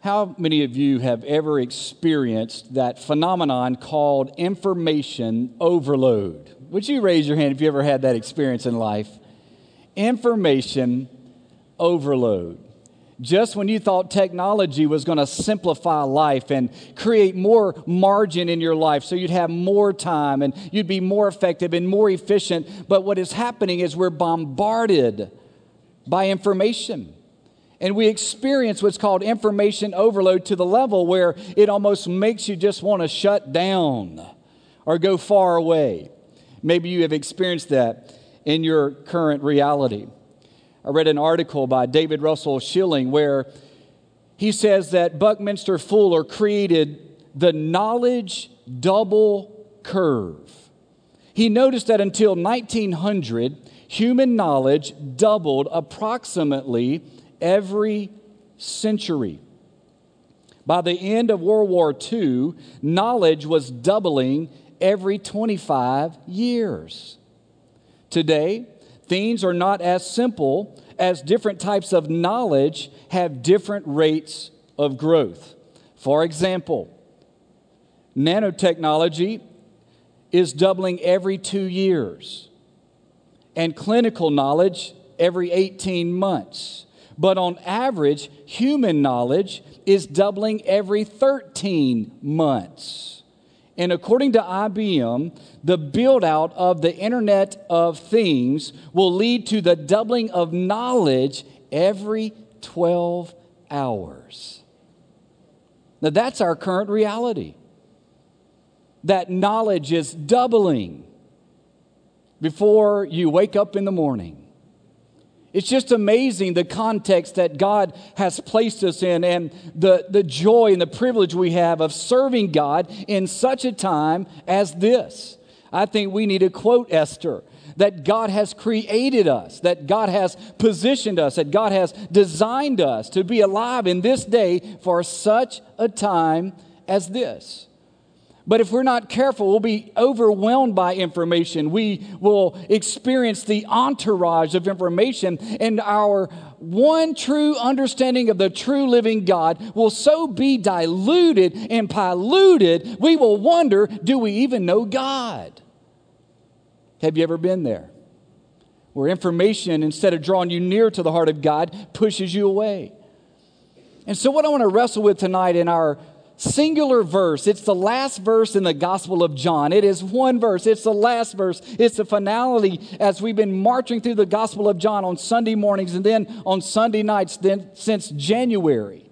How many of you have ever experienced that phenomenon called information overload? Would you raise your hand if you ever had that experience in life? Information overload. Just when you thought technology was going to simplify life and create more margin in your life so you'd have more time and you'd be more effective and more efficient, but what is happening is we're bombarded by information. And we experience what's called information overload to the level where it almost makes you just want to shut down or go far away. Maybe you have experienced that in your current reality. I read an article by David Russell Schilling where he says that Buckminster Fuller created the knowledge double curve. He noticed that until 1900, human knowledge doubled approximately every century. By the end of World War II, knowledge was doubling every 25 years. Today, things are not as simple as different types of knowledge have different rates of growth. For example, nanotechnology is doubling every 2 years, and clinical knowledge every 18 months. But on average, human knowledge is doubling every 13 months. And according to IBM, the build-out of the Internet of Things will lead to the doubling of knowledge every 12 hours. Now, that's our current reality. That knowledge is doubling before you wake up in the morning. It's just amazing the context that God has placed us in and the joy and the privilege we have of serving God in such a time as this. I think we need to quote Esther, that God has created us, that God has positioned us, that God has designed us to be alive in this day for such a time as this. But if we're not careful, we'll be overwhelmed by information. We will experience the entourage of information, and our one true understanding of the true living God will so be diluted and polluted, we will wonder, do we even know God? Have you ever been there? Where information, instead of drawing you near to the heart of God, pushes you away. And so what I want to wrestle with tonight in our singular verse. It's the last verse in the Gospel of John. It is one verse. It's the last verse. It's the finality as we've been marching through the Gospel of John on Sunday mornings and then on Sunday nights since January.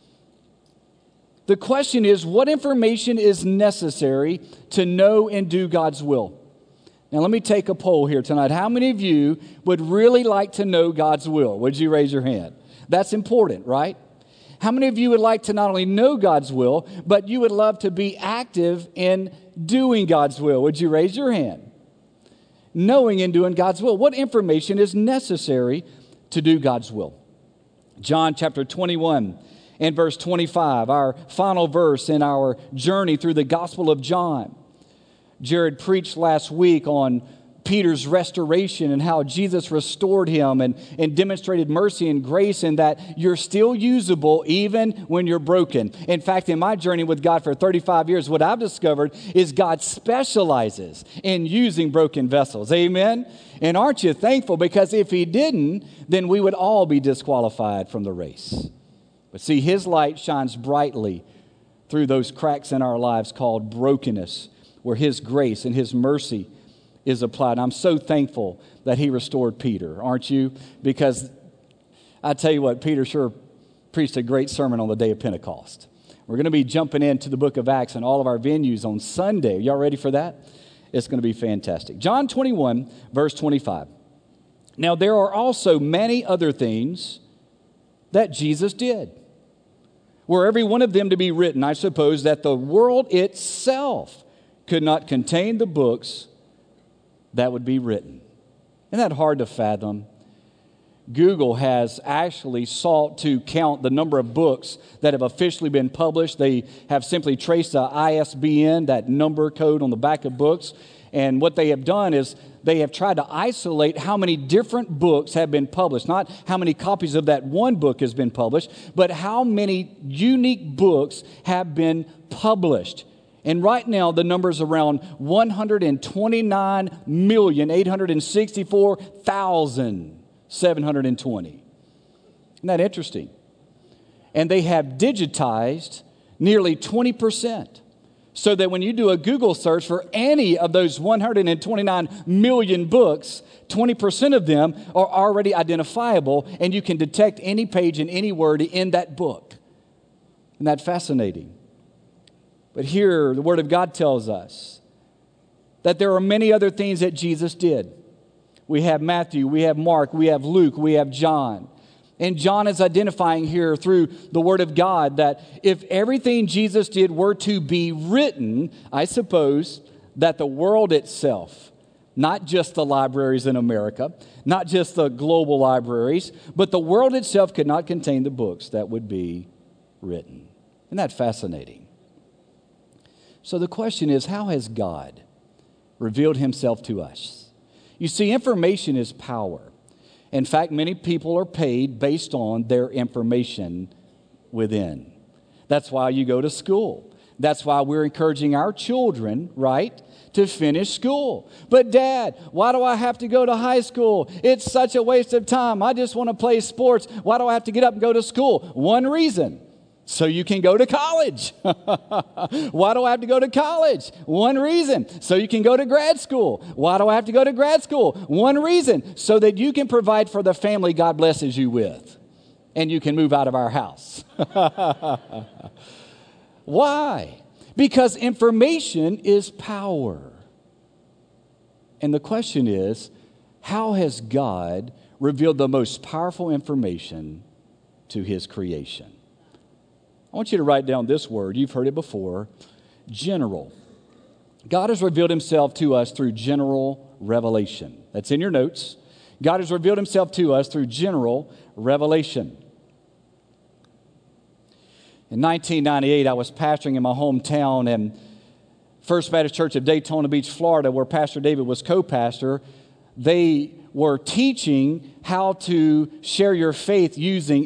The question is, what information is necessary to know and do God's will? Now, let me take a poll here tonight. How many of you would really like to know God's will? Would you raise your hand? That's important, right? How many of you would like to not only know God's will, but you would love to be active in doing God's will? Would you raise your hand? Knowing and doing God's will. What information is necessary to do God's will? John chapter 21 and verse 25, our final verse in our journey through the Gospel of John. Jared preached last week on Peter's restoration and how Jesus restored him and demonstrated mercy and grace, and that you're still usable even when you're broken. In fact, in my journey with God for 35 years, what I've discovered is God specializes in using broken vessels. Amen? And aren't you thankful? Because if He didn't, then we would all be disqualified from the race. But see, His light shines brightly through those cracks in our lives called brokenness, where His grace and His mercy is applied. I'm so thankful that He restored Peter, aren't you? Because I tell you what, Peter sure preached a great sermon on the day of Pentecost. We're going to be jumping into the book of Acts and all of our venues on Sunday. Y'all ready for that? It's going to be fantastic. John 21, verse 25. Now there are also many other things that Jesus did. Were every one of them to be written, I suppose that the world itself could not contain the books that would be written. Isn't that hard to fathom? Google has actually sought to count the number of books that have officially been published. They have simply traced the ISBN, that number code on the back of books. And what they have done is they have tried to isolate how many different books have been published. Not how many copies of that one book has been published, but how many unique books have been published. And right now, the number is around 129,864,720. Isn't that interesting? And they have digitized nearly 20%. So that when you do a Google search for any of those 129 million books, 20% of them are already identifiable, and you can detect any page and any word in that book. Isn't that fascinating? But here, the Word of God tells us that there are many other things that Jesus did. We have Matthew, we have Mark, we have Luke, we have John. And John is identifying here through the Word of God that if everything Jesus did were to be written, I suppose that the world itself, not just the libraries in America, not just the global libraries, but the world itself could not contain the books that would be written. Isn't that fascinating? So the question is, how has God revealed himself to us? You see, information is power. In fact, many people are paid based on their information within. That's why you go to school. That's why we're encouraging our children, right, to finish school. But Dad, why do I have to go to high school? It's such a waste of time. I just want to play sports. Why do I have to get up and go to school? One reason. So you can go to college. Why do I have to go to college? One reason. So you can go to grad school. Why do I have to go to grad school? One reason. So that you can provide for the family God blesses you with. And you can move out of our house. Why? Because information is power. And the question is, how has God revealed the most powerful information to his creation? I want you to write down this word. You've heard it before. General. God has revealed himself to us through general revelation. That's in your notes. God has revealed himself to us through general revelation. In 1998, I was pastoring in my hometown, and First Baptist Church of Daytona Beach, Florida, where Pastor David was co-pastor, they were teaching how to share your faith using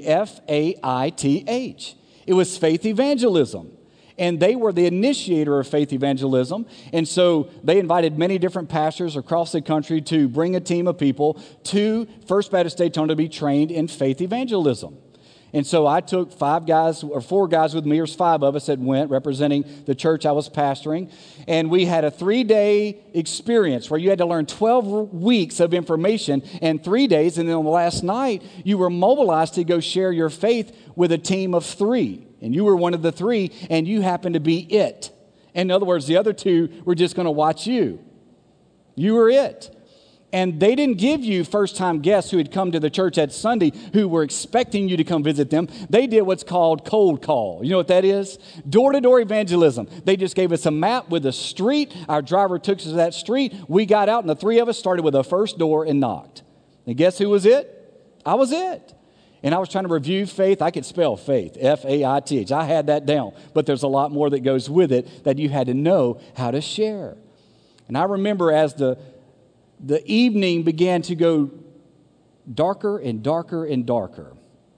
FAITH. It was faith evangelism. And they were the initiator of faith evangelism. And so they invited many different pastors across the country to bring a team of people to First Baptist Daytona to be trained in faith evangelism. And so I took 4 guys with me, or 5 of us that went, representing the church I was pastoring. And we had a 3-day experience where you had to learn 12 weeks of information in 3 days. And then on the last night, you were mobilized to go share your faith with a team of 3. And you were one of the 3, and you happened to be it. In other words, the other 2 were just going to watch you. You were it. And they didn't give you first-time guests who had come to the church that Sunday who were expecting you to come visit them. They did what's called cold call. You know what that is? Door-to-door evangelism. They just gave us a map with a street. Our driver took us to that street. We got out, and the 3 of us started with the first door and knocked. And guess who was it? I was it. And I was trying to review faith. I could spell faith, F-A-I-T-H. I had that down. But there's a lot more that goes with it that you had to know how to share. And I remember as the evening began to go darker and darker and darker,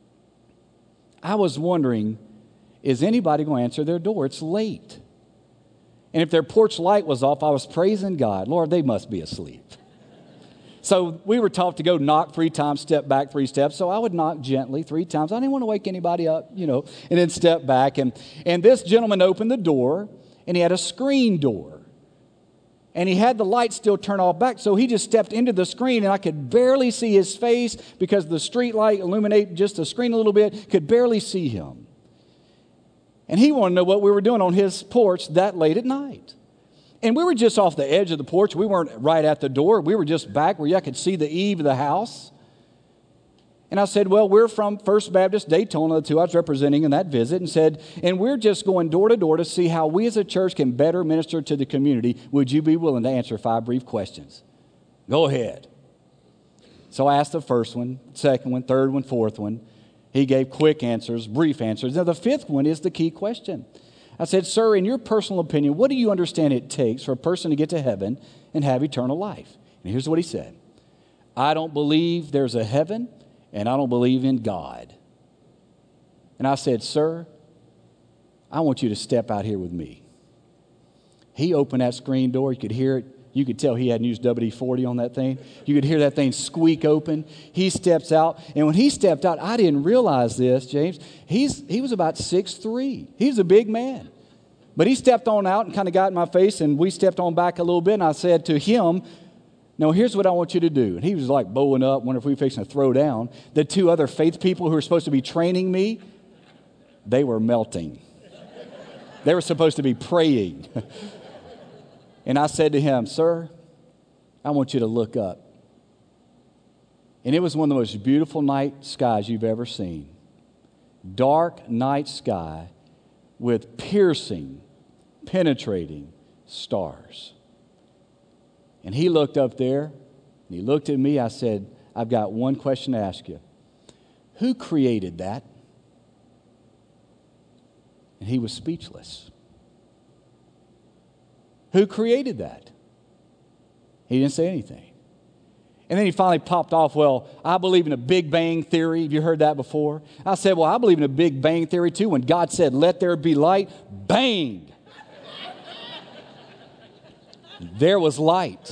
I was wondering, is anybody going to answer their door? It's late. And if their porch light was off, I was praising God. Lord, they must be asleep. So we were taught to go knock 3 times, step back 3 steps. So I would knock gently 3 times. I didn't want to wake anybody up, and then step back. And this gentleman opened the door, and he had a screen door. And he had the light still turned off back, so he just stepped into the screen, and I could barely see his face because the street light illuminated just the screen a little bit, could barely see him. And he wanted to know what we were doing on his porch that late at night. And we were just off the edge of the porch. We weren't right at the door. We were just back where I could see the eave of the house. And I said, well, we're from First Baptist Daytona, the 2 I was representing in that visit, and said, and we're just going door to door to see how we as a church can better minister to the community. Would you be willing to answer 5 brief questions? Go ahead. So I asked the first one, second one, third one, fourth one. He gave quick answers, brief answers. Now, the fifth one is the key question. I said, sir, in your personal opinion, what do you understand it takes for a person to get to heaven and have eternal life? And here's what he said. I don't believe there's a heaven, and I don't believe in God. And I said, sir, I want you to step out here with me. He opened that screen door. You could hear it. You could tell he hadn't used WD-40 on that thing. You could hear that thing squeak open. He steps out. And when he stepped out, I didn't realize this, James. He was about 6'3". He was a big man. But he stepped on out and kind of got in my face, and we stepped on back a little bit. And I said to him, now, here's what I want you to do. And he was like bowing up, wondering if we were fixing to throw down. The two other faith people who were supposed to be training me, they were melting. They were supposed to be praying. And I said to him, sir, I want you to look up. And it was one of the most beautiful night skies you've ever seen. Dark night sky with piercing, penetrating stars. And he looked up there, and he looked at me. I said, I've got one question to ask you. Who created that? And he was speechless. Who created that? He didn't say anything. And then he finally popped off, well, I believe in a Big Bang Theory. Have you heard that before? I said, well, I believe in a Big Bang Theory too. When God said, let there be light, bang! There was light.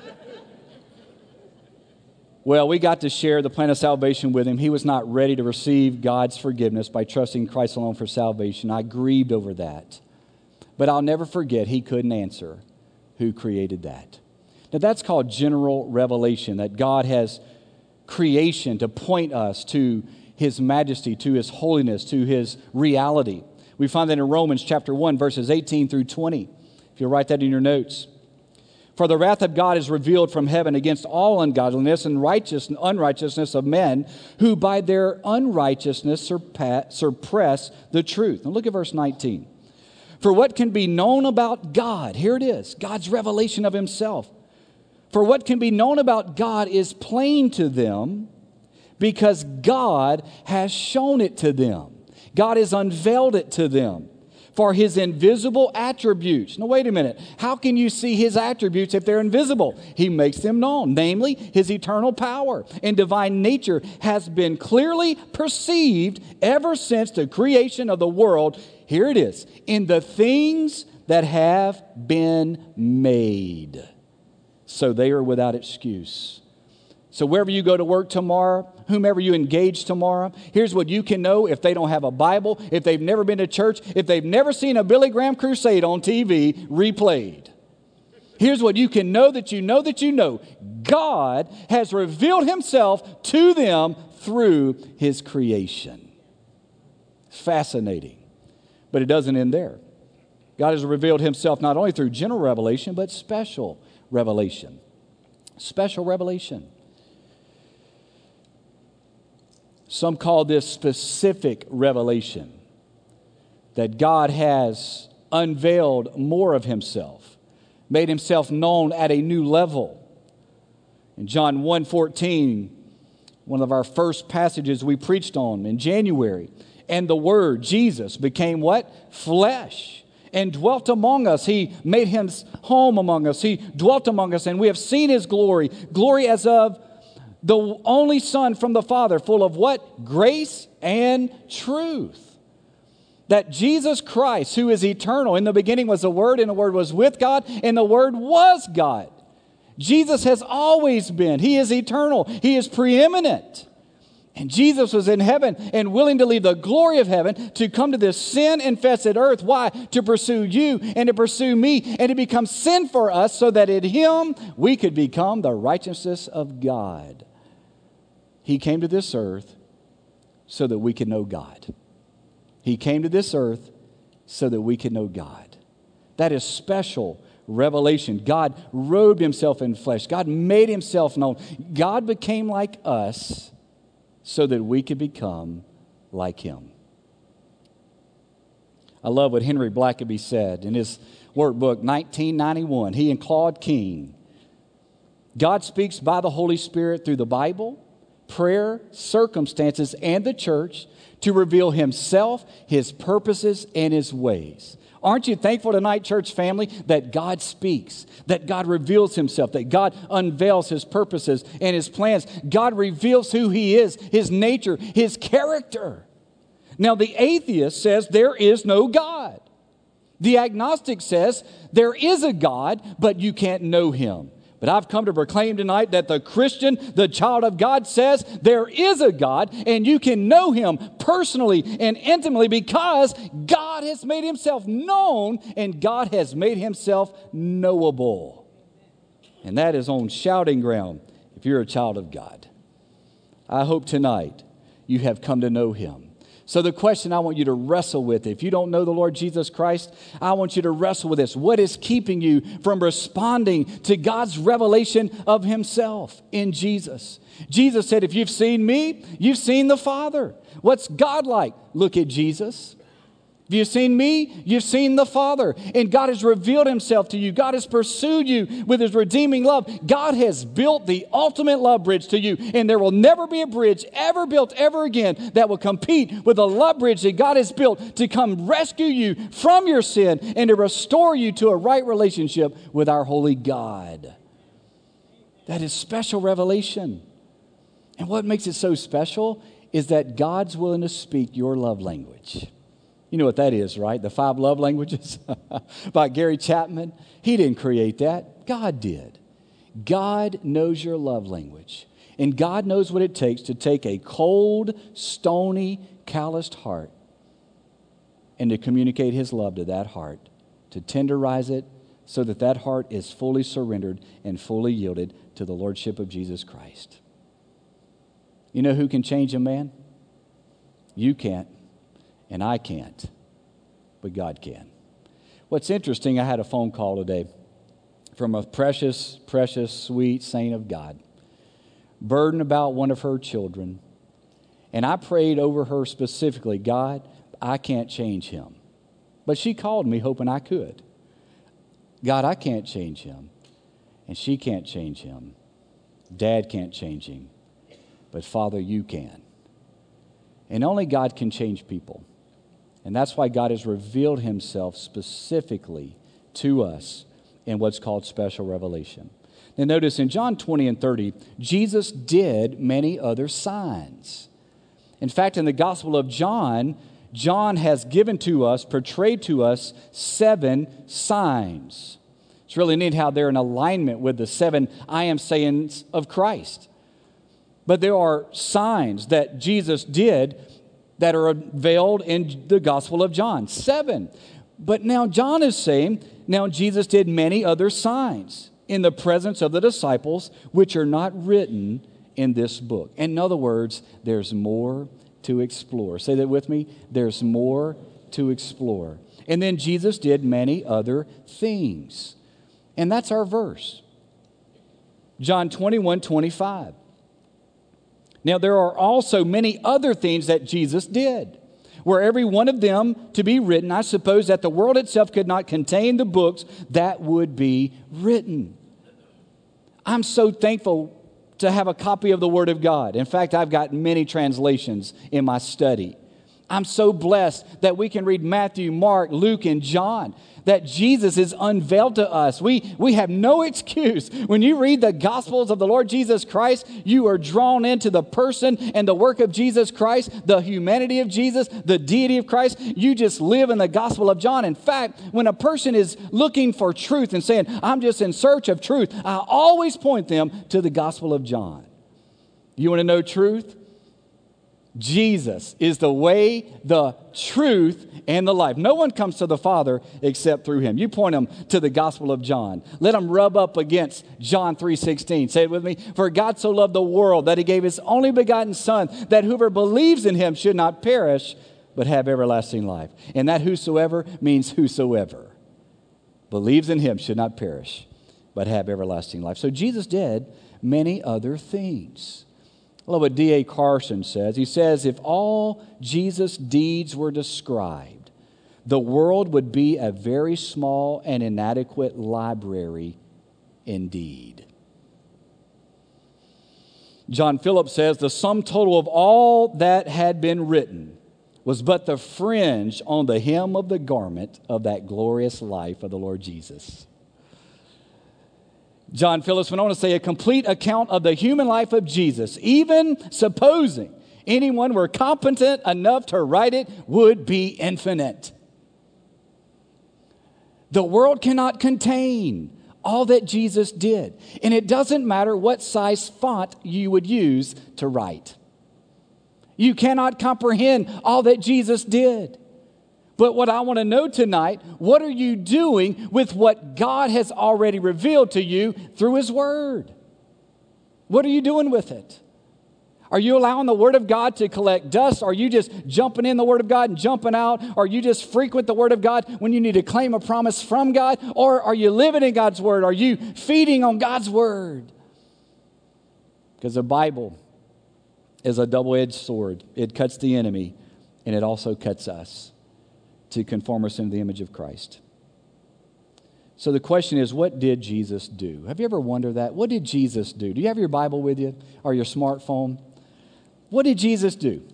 Well, we got to share the plan of salvation with him. He was not ready to receive God's forgiveness by trusting Christ alone for salvation. I grieved over that. But I'll never forget, he couldn't answer who created that. Now, that's called general revelation, that God has creation to point us to his majesty, to his holiness, to his reality. We find that in Romans chapter 1, verses 18 through 20. If you'll write that in your notes. For the wrath of God is revealed from heaven against all ungodliness and unrighteousness of men who by their unrighteousness suppress the truth. Now look at verse 19. For what can be known about God, here it is, God's revelation of himself. For what can be known about God is plain to them because God has shown it to them. God has unveiled it to them. For his invisible attributes. Now, wait a minute. How can you see his attributes if they're invisible? He makes them known. Namely, his eternal power and divine nature has been clearly perceived ever since the creation of the world. Here it is. In the things that have been made. So they are without excuse. So wherever you go to work tomorrow, whomever you engage tomorrow, here's what you can know if they don't have a Bible, if they've never been to church, if they've never seen a Billy Graham crusade on TV replayed. Here's what you can know that you know that you know. God has revealed himself to them through his creation. It's fascinating. But it doesn't end there. God has revealed himself not only through general revelation, but special revelation. Special revelation. Some call this specific revelation, that God has unveiled more of himself, made himself known at a new level. In John 1:14, one of our first passages we preached on in January, and the Word, Jesus, became what? Flesh, and dwelt among us. He made his home among us. He dwelt among us, and we have seen his glory, glory as of the only Son from the Father, full of what? Grace and truth. That Jesus Christ, who is eternal, in the beginning was the Word, and the Word was with God, and the Word was God. Jesus has always been. He is eternal. He is preeminent. And Jesus was in heaven and willing to leave the glory of heaven to come to this sin-infested earth. Why? To pursue you and to pursue me and to become sin for us so that in him we could become the righteousness of God. He came to this earth so that we could know God. He came to this earth so that we could know God. That is special revelation. God robed himself in flesh. God made himself known. God became like us so that we could become like him. I love what Henry Blackaby said in his workbook, 1991. He and Claude King God speaks by the Holy Spirit through the Bible, prayer, circumstances, and the church to reveal Himself, His purposes, and His ways. Aren't you thankful tonight, church family, that God speaks, that God reveals Himself, that God unveils His purposes and His plans? God reveals who He is, His nature, His character. Now, the atheist says there is no God. The agnostic says there is a God, but you can't know Him. But I've come to proclaim tonight that the Christian, the child of God, says there is a God, and you can know Him personally and intimately because God has made Himself known and God has made Himself knowable. And that is on shouting ground if you're a child of God. I hope tonight you have come to know Him. So the question I want you to wrestle with, if you don't know the Lord Jesus Christ, I want you to wrestle with this. What is keeping you from responding to God's revelation of Himself in Jesus? Jesus said, if you've seen me, you've seen the Father. What's God like? Look at Jesus. If you've seen me, you've seen the Father. And God has revealed Himself to you. God has pursued you with His redeeming love. God has built the ultimate love bridge to you. And there will never be a bridge ever built ever again that will compete with the love bridge that God has built to come rescue you from your sin and to restore you to a right relationship with our holy God. That is special revelation. And what makes it so special is that God's willing to speak your love language. You know what that is, right? The 5 love languages by Gary Chapman. He didn't create that. God did. God knows your love language. And God knows what it takes to take a cold, stony, calloused heart and to communicate His love to that heart, to tenderize it so that that heart is fully surrendered and fully yielded to the Lordship of Jesus Christ. You know who can change a man? You can't. And I can't, but God can. What's interesting, I had a phone call today from a precious, precious, sweet saint of God, burdened about one of her children. And I prayed over her specifically, God, I can't change him. But she called me hoping I could. God, I can't change him. And she can't change him. Dad can't change him. But Father, you can. And only God can change people. And that's why God has revealed Himself specifically to us in what's called special revelation. Now notice in John 20 and 30, Jesus did many other signs. In fact, in the Gospel of John, John has given to us, portrayed to us 7 signs. It's really neat how they're in alignment with the 7 I am sayings of Christ. But there are signs that Jesus did that are veiled in the Gospel of John. 7. But now John is saying, now Jesus did many other signs in the presence of the disciples, which are not written in this book. In other words, there's more to explore. Say that with me. There's more to explore. And then Jesus did many other things. And that's our verse. John 21:25. Now, there are also many other things that Jesus did. Were every one of them to be written, I suppose that the world itself could not contain the books that would be written. I'm so thankful to have a copy of the Word of God. In fact, I've got many translations in my study. I'm so blessed that we can read Matthew, Mark, Luke, and John, that Jesus is unveiled to us. We have no excuse. When you read the Gospels of the Lord Jesus Christ, you are drawn into the person and the work of Jesus Christ, the humanity of Jesus, the deity of Christ. You just live in the Gospel of John. In fact, when a person is looking for truth and saying, I'm just in search of truth, I always point them to the Gospel of John. You want to know truth? Jesus is the way, the truth, and the life. No one comes to the Father except through Him. You point them to the Gospel of John. Let them rub up against John 3:16. Say it with me. For God so loved the world that He gave His only begotten Son, that whoever believes in Him should not perish, but have everlasting life. And that whosoever means whosoever believes in Him should not perish, but have everlasting life. So Jesus did many other things. I love what D.A. Carson says. He says, if all Jesus' deeds were described, the world would be a very small and inadequate library indeed. John Phillips says, the sum total of all that had been written was but the fringe on the hem of the garment of that glorious life of the Lord Jesus. John Phillips went on to say, a complete account of the human life of Jesus, even supposing anyone were competent enough to write it, would be infinite. The world cannot contain all that Jesus did. And it doesn't matter what size font you would use to write. You cannot comprehend all that Jesus did. But what I want to know tonight, what are you doing with what God has already revealed to you through His Word? What are you doing with it? Are you allowing the Word of God to collect dust? Are you just jumping in the Word of God and jumping out? Are you just frequent the Word of God when you need to claim a promise from God? Or are you living in God's Word? Are you feeding on God's Word? Because the Bible is a double-edged sword. It cuts the enemy, and it also cuts us to conform us into the image of Christ. So the question is, what did Jesus do? Have you ever wondered that? What did Jesus do? Do you have your Bible with you or your smartphone? What did Jesus do?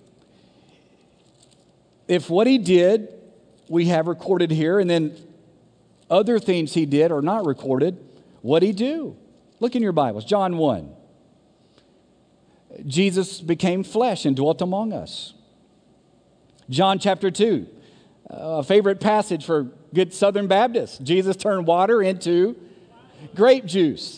If what He did, we have recorded here, and then other things He did are not recorded, what did He do? Look in your Bibles, John 1. Jesus became flesh and dwelt among us. John chapter 2, a favorite passage for good Southern Baptists. Jesus turned water into grape juice.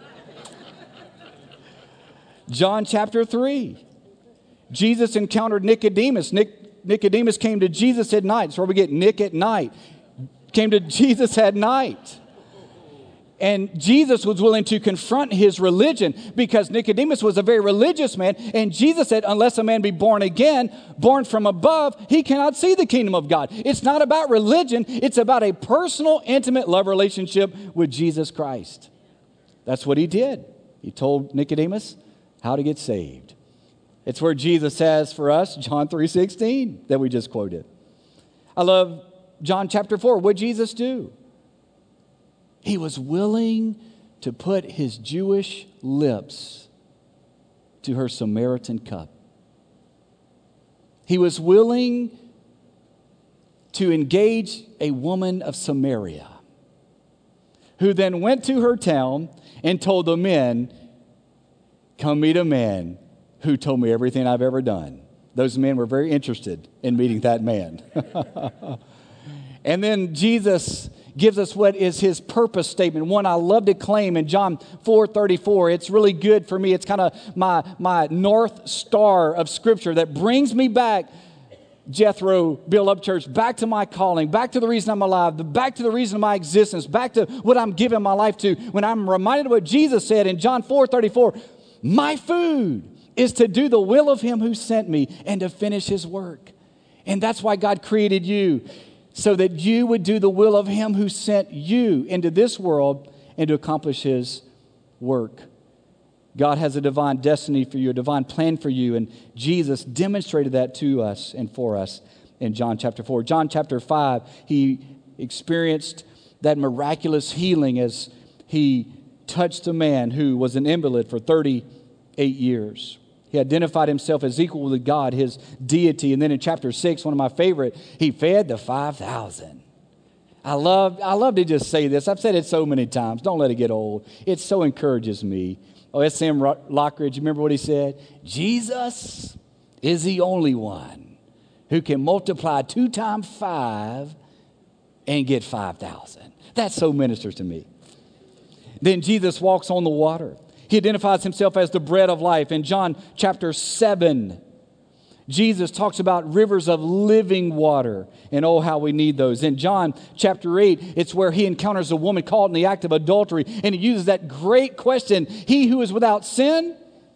John chapter 3. Jesus encountered Nicodemus. Nicodemus came to Jesus at night. That's where we get Nick at night. Came to Jesus at night. And Jesus was willing to confront his religion because Nicodemus was a very religious man. And Jesus said, unless a man be born again, born from above, he cannot see the kingdom of God. It's not about religion. It's about a personal, intimate love relationship with Jesus Christ. That's what he did. He told Nicodemus how to get saved. It's where Jesus says for us, John 3:16, that we just quoted. I love John chapter 4. What did Jesus do? He was willing to put his Jewish lips to her Samaritan cup. He was willing to engage a woman of Samaria, who then went to her town and told the men, come meet a man who told me everything I've ever done. Those men were very interested in meeting that man. And then Jesus gives us what is his purpose statement. One I love to claim in John 4:34. It's really good for me. It's kind of my North Star of Scripture that brings me back, Jethro, Bill Upchurch, back to my calling, back to the reason I'm alive, back to the reason of my existence, back to what I'm giving my life to. When I'm reminded of what Jesus said in John 4:34, my food is to do the will of him who sent me and to finish his work. And that's why God created you, so that you would do the will of him who sent you into this world and to accomplish his work. God has a divine destiny for you, a divine plan for you, and Jesus demonstrated that to us and for us in John chapter 4. John chapter 5, he experienced that miraculous healing as he touched a man who was an invalid for 38 years. He identified himself as equal with God, his deity. And then in chapter 6, one of my favorite, he fed the 5,000. I love to just say this. I've said it so many times. Don't let it get old. It so encourages me. Oh, S.M. Lockridge, you remember what he said? Jesus is the only one who can multiply 2 times 5 and get 5,000. That so ministers to me. Then Jesus walks on the water. He identifies himself as the bread of life. In John chapter 7, Jesus talks about rivers of living water, and oh, how we need those. In John chapter 8, it's where he encounters a woman caught in the act of adultery, and he uses that great question, he who is without sin,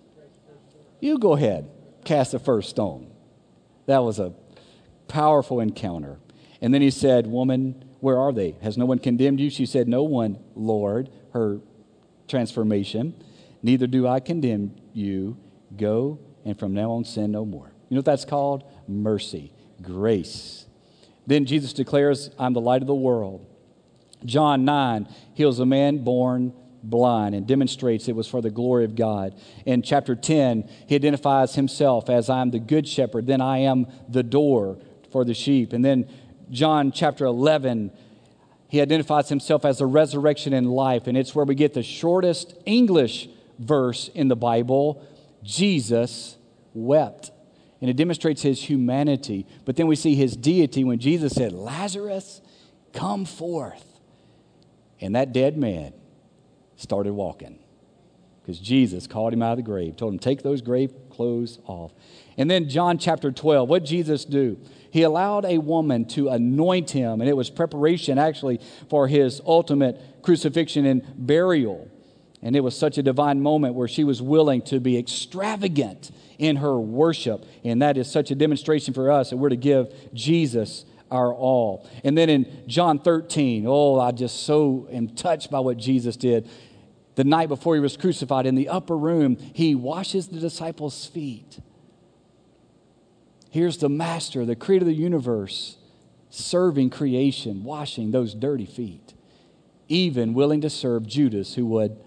you go ahead, cast the first stone. That was a powerful encounter. And then he said, woman, where are they? Has no one condemned you? She said, no one, Lord, her transformation. Neither do I condemn you. Go, and from now on sin no more. You know what that's called? Mercy, grace. Then Jesus declares, I'm the light of the world. John 9 heals a man born blind, and demonstrates it was for the glory of God. In chapter 10, he identifies himself as I am the good shepherd, then I am the door for the sheep. And then John chapter 11, he identifies himself as the resurrection and life, and it's where we get the shortest English verse in the Bible. Jesus wept. And it demonstrates his humanity. But then we see his deity when Jesus said, Lazarus, come forth. And that dead man started walking because Jesus called him out of the grave, told him, take those grave clothes off. And then John chapter 12, what did Jesus do? He allowed a woman to anoint him, and it was preparation actually for his ultimate crucifixion and burial. And it was such a divine moment where she was willing to be extravagant in her worship. And that is such a demonstration for us that we're to give Jesus our all. And then in John 13, I just so am touched by what Jesus did. The night before he was crucified, in the upper room, he washes the disciples' feet. Here's the master, the creator of the universe, serving creation, washing those dirty feet, even willing to serve Judas, who would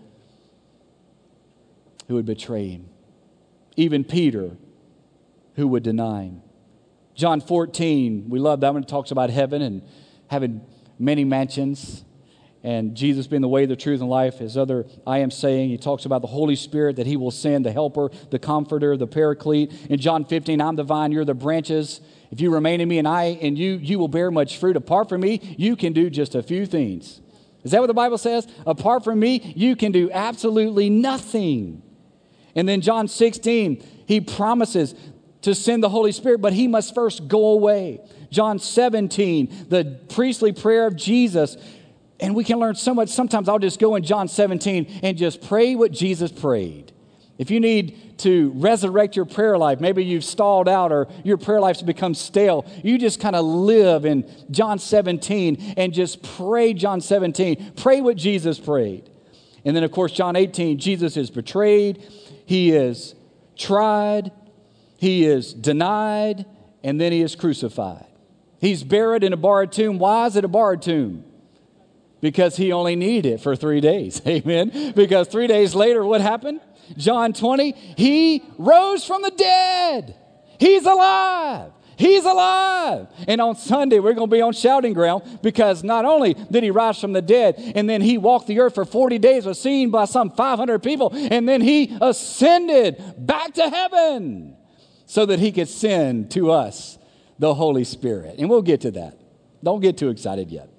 betray him. Even Peter, who would deny him. John 14, we love that one. It talks about heaven and having many mansions, and Jesus being the way, the truth, and life. His other I am saying, he talks about the Holy Spirit, that he will send, the helper, the comforter, the paraclete. In John 15, I'm the vine, you're the branches. If you remain in me and I in you, you will bear much fruit. Apart from me, you can do just a few things. Is that what the Bible says? Apart from me, you can do absolutely nothing. And then John 16, he promises to send the Holy Spirit, but he must first go away. John 17, the priestly prayer of Jesus. And we can learn so much. Sometimes I'll just go in John 17 and just pray what Jesus prayed. If you need to resurrect your prayer life, maybe you've stalled out or your prayer life's become stale, you just kind of live in John 17 and just pray John 17. Pray what Jesus prayed. And then, of course, John 18, Jesus is betrayed, he is tried, he is denied, and then he is crucified. He's buried in a borrowed tomb. Why is it a borrowed tomb? Because he only needed it for 3 days. Amen. Because 3 days later, what happened? John 20, he rose from the dead. He's alive. He's alive. And on Sunday, we're going to be on shouting ground because not only did he rise from the dead, and then he walked the earth for 40 days, was seen by some 500 people, and then he ascended back to heaven so that he could send to us the Holy Spirit. And we'll get to that. Don't get too excited yet.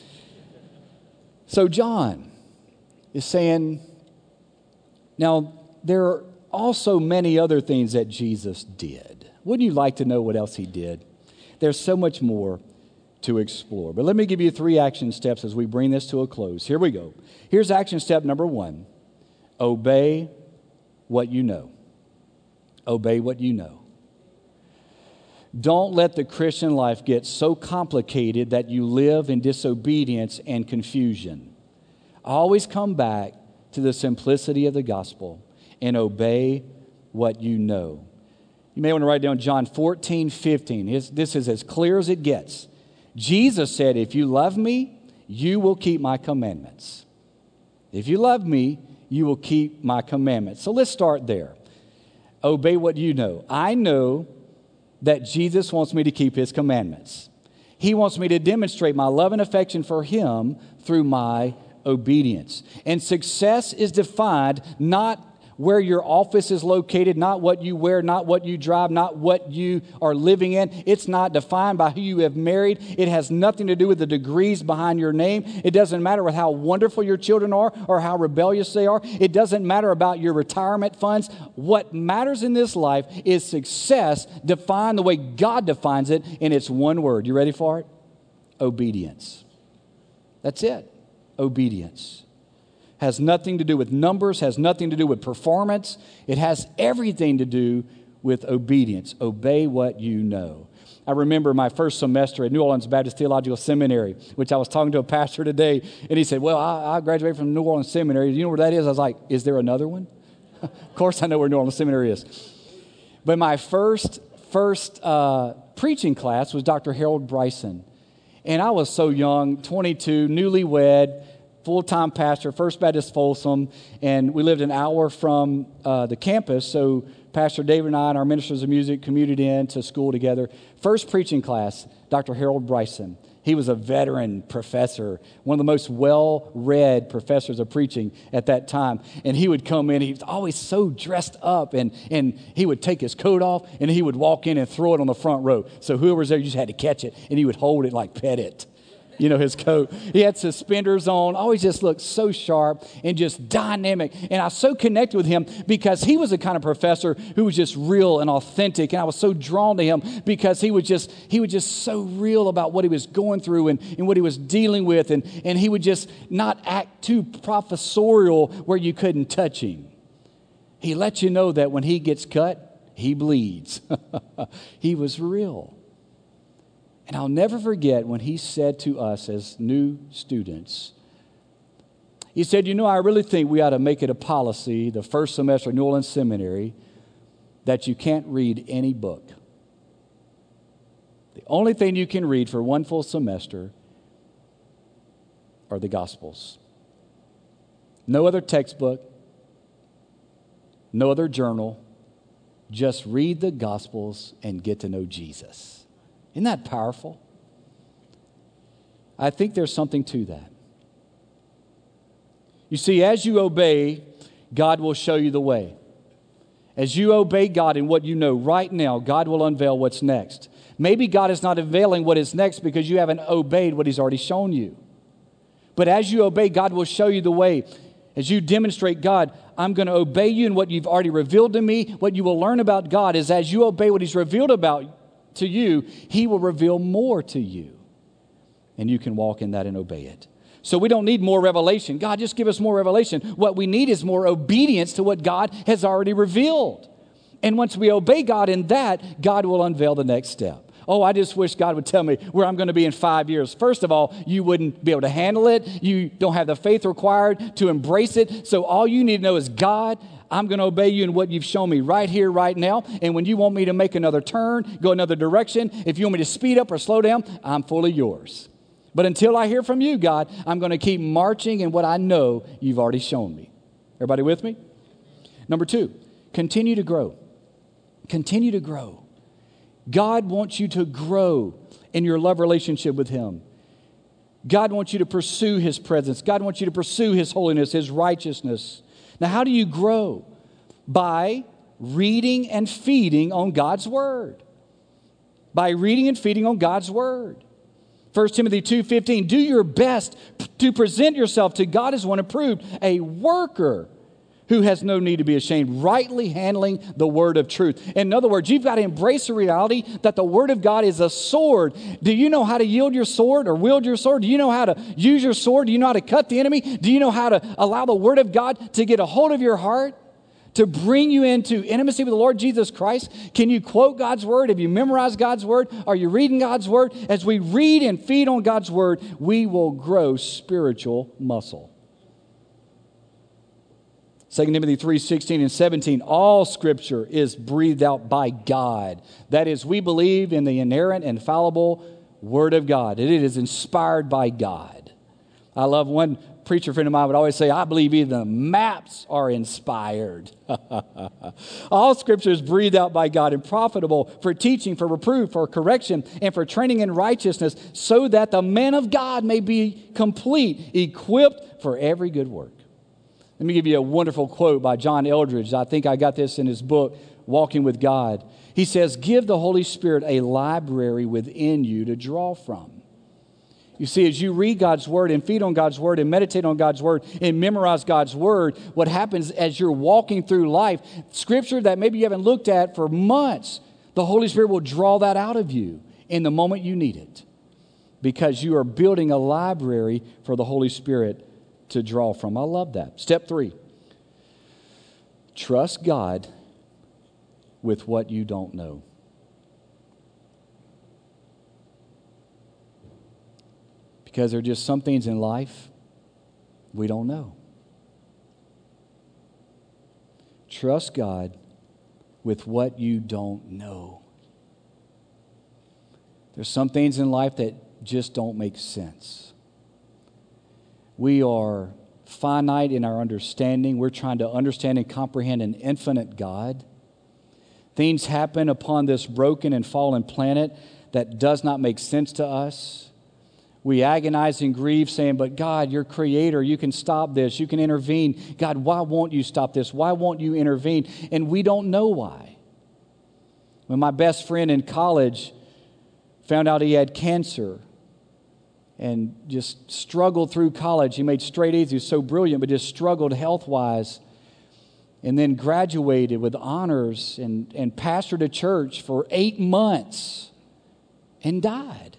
So John is saying, now there are also many other things that Jesus did. Wouldn't you like to know what else he did? There's so much more to explore. But let me give you 3 action steps as we bring this to a close. Here we go. Here's action step number 1. Obey what you know. Obey what you know. Don't let the Christian life get so complicated that you live in disobedience and confusion. Always come back to the simplicity of the gospel and obey what you know. You may want to write down John 14:15. This is as clear as it gets. Jesus said, if you love me, you will keep my commandments. If you love me, you will keep my commandments. So let's start there. Obey what you know. I know that Jesus wants me to keep his commandments. He wants me to demonstrate my love and affection for him through my obedience. And success is defined not where your office is located, not what you wear, not what you drive, not what you are living in. It's not defined by who you have married. It has nothing to do with the degrees behind your name. It doesn't matter with how wonderful your children are or how rebellious they are. It doesn't matter about your retirement funds. What matters in this life is success defined the way God defines it, and it's one word. You ready for it? Obedience. That's it. Obedience. Has nothing to do with numbers, has nothing to do with performance. It has everything to do with obedience. Obey what you know. I remember my first semester at New Orleans Baptist Theological Seminary, which I was talking to a pastor today, and he said, well, I graduated from New Orleans Seminary. You know where that is? I was like, is there another one? Of course I know where New Orleans Seminary is. But my first preaching class was Dr. Harold Bryson. And I was so young, 22, newlywed, full-time pastor, First Baptist Folsom, and we lived an hour from the campus, so Pastor David and I and our ministers of music commuted in to school together. First preaching class, Dr. Harold Bryson. He was a veteran professor, one of the most well-read professors of preaching at that time. And he would come in, he was always so dressed up, and he would take his coat off, and he would walk in and throw it on the front row. So whoever was there, you just had to catch it, and he would hold it like pet it. You know, his coat. He had suspenders on, always just looked so sharp and just dynamic. And I was so connected with him because he was the kind of professor who was just real and authentic. And I was so drawn to him because he was just so real about what he was going through and what he was dealing with. And he would just not act too professorial where you couldn't touch him. He let you know that when he gets cut, he bleeds. He was real. And I'll never forget when he said to us as new students, he said, you know, I really think we ought to make it a policy the first semester of New Orleans Seminary that you can't read any book. The only thing you can read for one full semester are the Gospels. No other textbook, no other journal. Just read the Gospels and get to know Jesus. Isn't that powerful? I think there's something to that. You see, as you obey, God will show you the way. As you obey God in what you know right now, God will unveil what's next. Maybe God is not unveiling what is next because you haven't obeyed what He's already shown you. But as you obey, God will show you the way. As you demonstrate, God, I'm going to obey you in what you've already revealed to me. What you will learn about God is as you obey what He's revealed about to you, He will reveal more to you. And you can walk in that and obey it. So we don't need more revelation. God, just give us more revelation. What we need is more obedience to what God has already revealed. And once we obey God in that, God will unveil the next step. Oh, I just wish God would tell me where I'm going to be in 5 years. First of all, you wouldn't be able to handle it. You don't have the faith required to embrace it. So all you need to know is, God, I'm going to obey you in what you've shown me right here, right now. And when you want me to make another turn, go another direction, if you want me to speed up or slow down, I'm fully yours. But until I hear from you, God, I'm going to keep marching in what I know you've already shown me. Everybody with me? Number 2, continue to grow. Continue to grow. God wants you to grow in your love relationship with Him. God wants you to pursue His presence. God wants you to pursue His holiness, His righteousness. Now, how do you grow? By reading and feeding on God's Word. By reading and feeding on God's Word. 1 Timothy 2:15, do your best to present yourself to God as one approved, a worker who has no need to be ashamed, rightly handling the word of truth. In other words, you've got to embrace the reality that the word of God is a sword. Do you know how to yield your sword or wield your sword? Do you know how to use your sword? Do you know how to cut the enemy? Do you know how to allow the word of God to get a hold of your heart, to bring you into intimacy with the Lord Jesus Christ? Can you quote God's word? Have you memorized God's word? Are you reading God's word? As we read and feed on God's word, we will grow spiritual muscle. 2 Timothy 3:16 and 17, all Scripture is breathed out by God. That is, we believe in the inerrant, infallible Word of God. It is inspired by God. I love one preacher friend of mine would always say, I believe even the maps are inspired. All Scripture is breathed out by God and profitable for teaching, for reproof, for correction, and for training in righteousness, so that the man of God may be complete, equipped for every good work. Let me give you a wonderful quote by John Eldredge. I think I got this in his book, Walking with God. He says, give the Holy Spirit a library within you to draw from. You see, as you read God's Word and feed on God's Word and meditate on God's Word and memorize God's Word, what happens as you're walking through life, Scripture that maybe you haven't looked at for months, the Holy Spirit will draw that out of you in the moment you need it, because you are building a library for the Holy Spirit to draw from. I love that. Step 3, trust God with what you don't know. Because there are just some things in life we don't know. Trust God with what you don't know. There's some things in life that just don't make sense. We are finite in our understanding. We're trying to understand and comprehend an infinite God. Things happen upon this broken and fallen planet that does not make sense to us. We agonize and grieve saying, but God, you're creator. You can stop this. You can intervene. God, why won't you stop this? Why won't you intervene? And we don't know why. When my best friend in college found out he had cancer and just struggled through college, he made straight A's. He was so brilliant, but just struggled health-wise, and then graduated with honors and pastored a church for 8 months and died.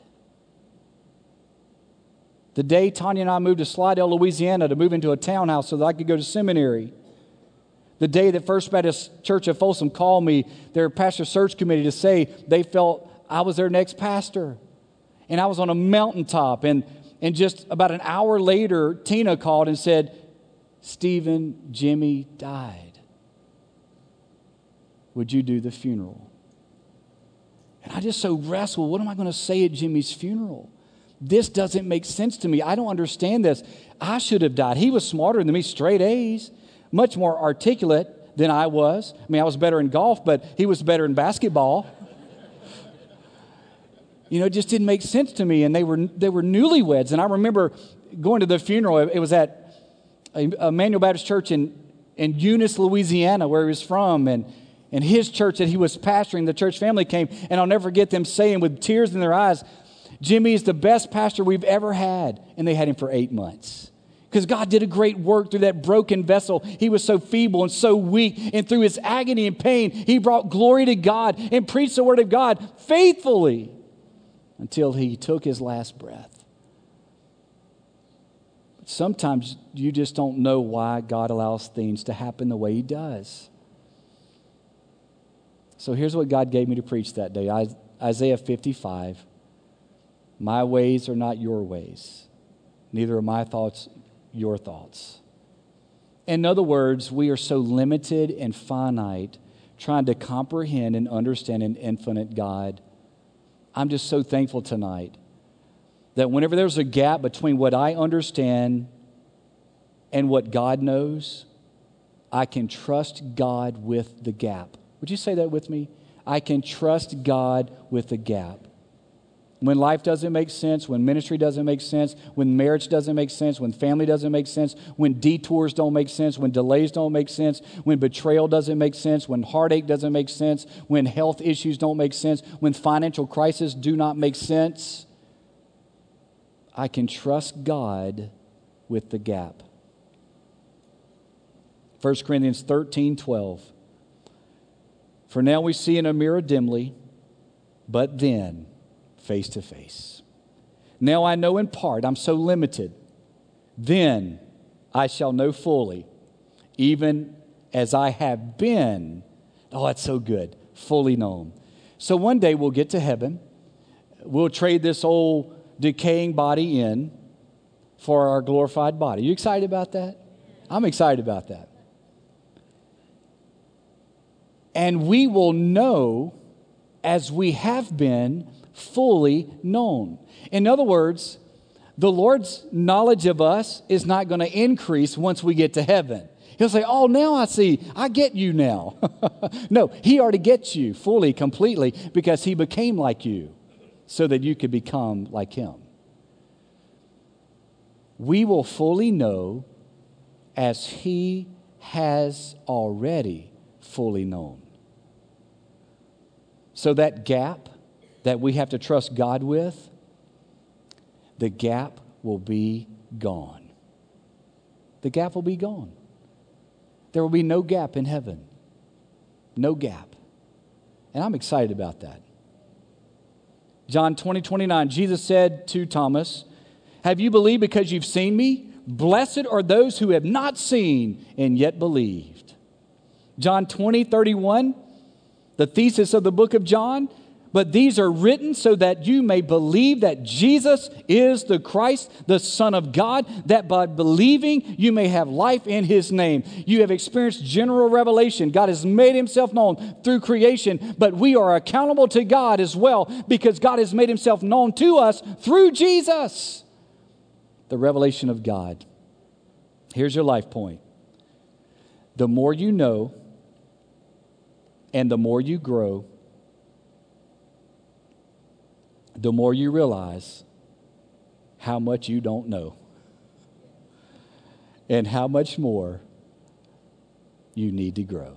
The day Tanya and I moved to Slidell, Louisiana to move into a townhouse so that I could go to seminary. The day that First Baptist Church of Folsom called me, their pastor search committee, to say they felt I was their next pastor. And I was on a mountaintop. And just about an hour later, Tina called and said, Stephen, Jimmy died. Would you do the funeral? And I just so wrestled, what am I going to say at Jimmy's funeral? This doesn't make sense to me. I don't understand this. I should have died. He was smarter than me, straight A's, much more articulate than I was. I mean, I was better in golf, but he was better in basketball. It just didn't make sense to me. And they were newlyweds. And I remember going to the funeral. It was at Emmanuel Baptist Church in Eunice, Louisiana, where he was from. And his church that he was pastoring, the church family came. And I'll never forget them saying with tears in their eyes, Jimmy is the best pastor we've ever had. And they had him for 8 months. Because God did a great work through that broken vessel. He was so feeble and so weak. And through his agony and pain, he brought glory to God and preached the word of God faithfully until he took his last breath. But sometimes you just don't know why God allows things to happen the way he does. So here's what God gave me to preach that day. Isaiah 55. My ways are not your ways. Neither are my thoughts your thoughts. In other words, we are so limited and finite trying to comprehend and understand an infinite God. I'm just so thankful tonight that whenever there's a gap between what I understand and what God knows, I can trust God with the gap. Would you say that with me? I can trust God with the gap. When life doesn't make sense, when ministry doesn't make sense, when marriage doesn't make sense, when family doesn't make sense, when detours don't make sense, when delays don't make sense, when betrayal doesn't make sense, when heartache doesn't make sense, when health issues don't make sense, when financial crises do not make sense, I can trust God with the gap. 1 Corinthians 13:12. For now we see in a mirror dimly, but then face to face. Now I know in part, I'm so limited. Then I shall know fully, even as I have been. Oh, that's so good. Fully known. So one day we'll get to heaven. We'll trade this old decaying body in for our glorified body. You excited about that? I'm excited about that. And we will know as we have been fully known. In other words, the Lord's knowledge of us is not going to increase once we get to heaven. He'll say, oh, now I see. I get you now. No, he already gets you fully, completely, because he became like you so that you could become like him. We will fully know as he has already fully known. So that gap that we have to trust God with, the gap will be gone. The gap will be gone. There will be no gap in heaven. No gap. And I'm excited about that. John 20:29, Jesus said to Thomas, have you believed because you've seen me? Blessed are those who have not seen and yet believed. John 20:31, the thesis of the book of John, but these are written so that you may believe that Jesus is the Christ, the Son of God, that by believing you may have life in his name. You have experienced general revelation. God has made himself known through creation, but we are accountable to God as well because God has made himself known to us through Jesus. The revelation of God. Here's your life point. The more you know and the more you grow, the more you realize how much you don't know and how much more you need to grow.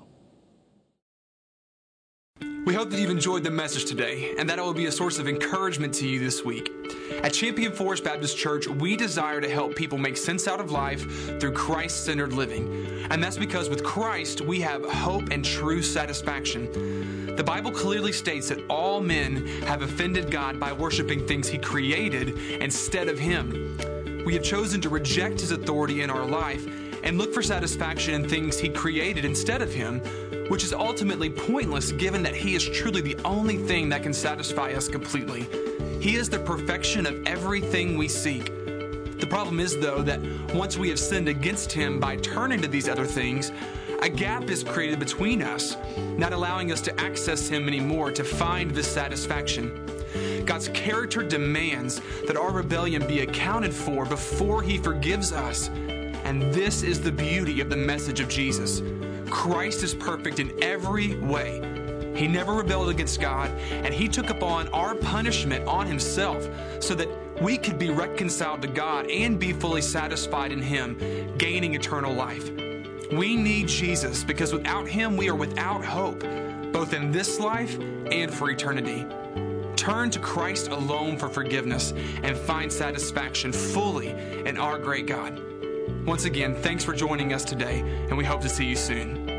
We hope that you've enjoyed the message today and that it will be a source of encouragement to you this week. At Champion Forest Baptist Church, we desire to help people make sense out of life through Christ-centered living. And that's because with Christ, we have hope and true satisfaction. The Bible clearly states that all men have offended God by worshiping things He created instead of Him. We have chosen to reject His authority in our life and look for satisfaction in things He created instead of Him, which is ultimately pointless given that He is truly the only thing that can satisfy us completely. He is the perfection of everything we seek. The problem is, though, that once we have sinned against Him by turning to these other things, a gap is created between us, not allowing us to access Him anymore to find this satisfaction. God's character demands that our rebellion be accounted for before He forgives us. And this is the beauty of the message of Jesus. Christ is perfect in every way. He never rebelled against God, and He took upon our punishment on Himself so that we could be reconciled to God and be fully satisfied in Him, gaining eternal life. We need Jesus because without Him we are without hope, both in this life and for eternity. Turn to Christ alone for forgiveness and find satisfaction fully in our great God. Once again, thanks for joining us today, and we hope to see you soon.